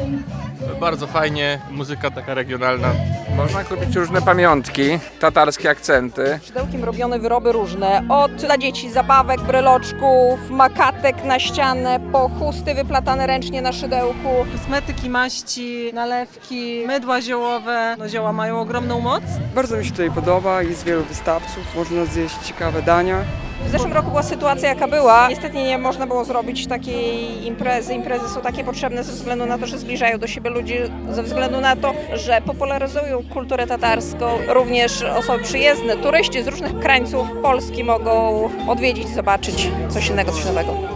Bardzo fajnie, muzyka taka regionalna. Można kupić różne pamiątki, tatarskie akcenty. Szydełkiem robione wyroby różne, od dla dzieci zabawek, bryloczków, makatek na ścianę, po chusty wyplatane ręcznie na szydełku. Kosmetyki, maści, nalewki, mydła ziołowe. No, zioła mają ogromną moc. Bardzo mi się tutaj podoba, jest wielu wystawców, można zjeść ciekawe dania. W zeszłym roku była sytuacja jaka była. Niestety nie można było zrobić takiej imprezy. Imprezy są takie potrzebne ze względu na to, że zbliżają do siebie ludzi, ze względu na to, że popularyzują kulturę tatarską. Również osoby przyjezdne, turyści z różnych krańców Polski mogą odwiedzić, zobaczyć coś innego, coś nowego.